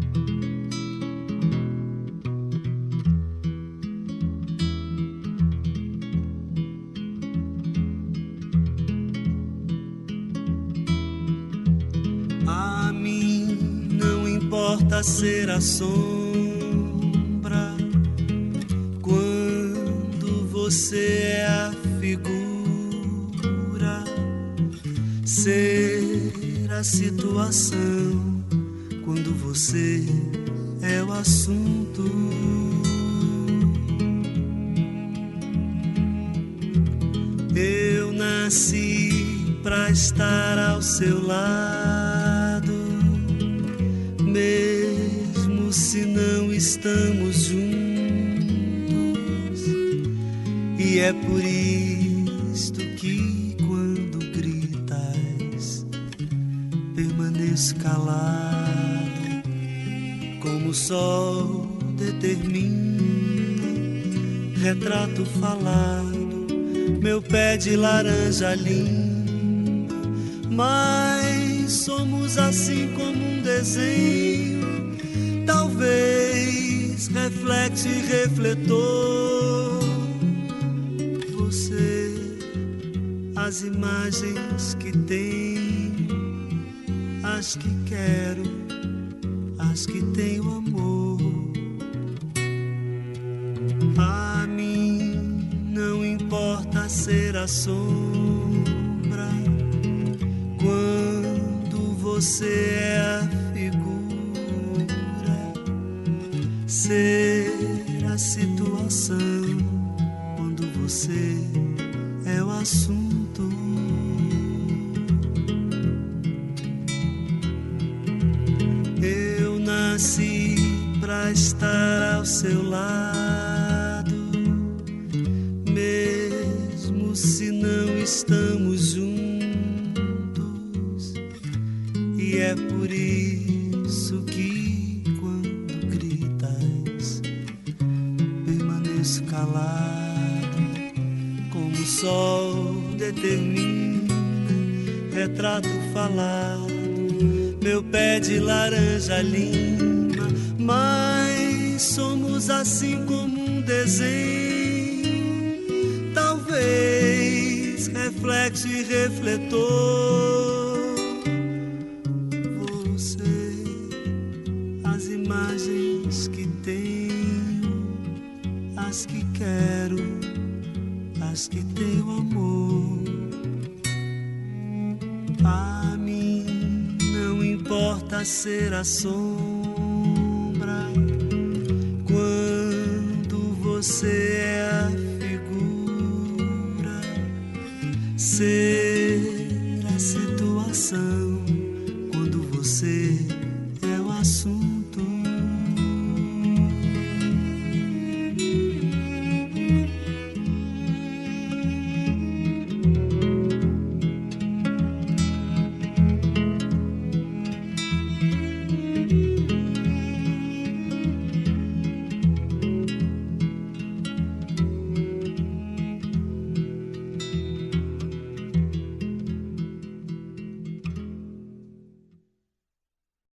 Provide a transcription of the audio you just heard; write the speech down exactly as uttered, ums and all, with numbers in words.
A mim não importa ser a sombra quando você é a figura, ser a situação quando você é o assunto. Eu nasci pra estar ao seu lado, mesmo se não estamos juntos, e é por isto que quando gritas permaneço calado, como o sol determina, retrato falado, meu pé de laranja linda, mas somos assim como um desenho, talvez reflexo e refletor. Você, as imagens que tenho, as que quero, as que tenho amor. A mim não importa ser a sombra quando você é a figura, ser a situação quando você é o assunto. Eu nasci pra estar ao seu lado, mesmo se não estamos juntos, e é por isso que quando gritas permaneço calado, como o sol determina, retrato falado, meu pé de laranja lima, mas somos assim como um desenho, talvez reflexo e refletor. Você, as imagens que tenho, as que quero, as que tenho amor. A mim não importa ser a sombra quando você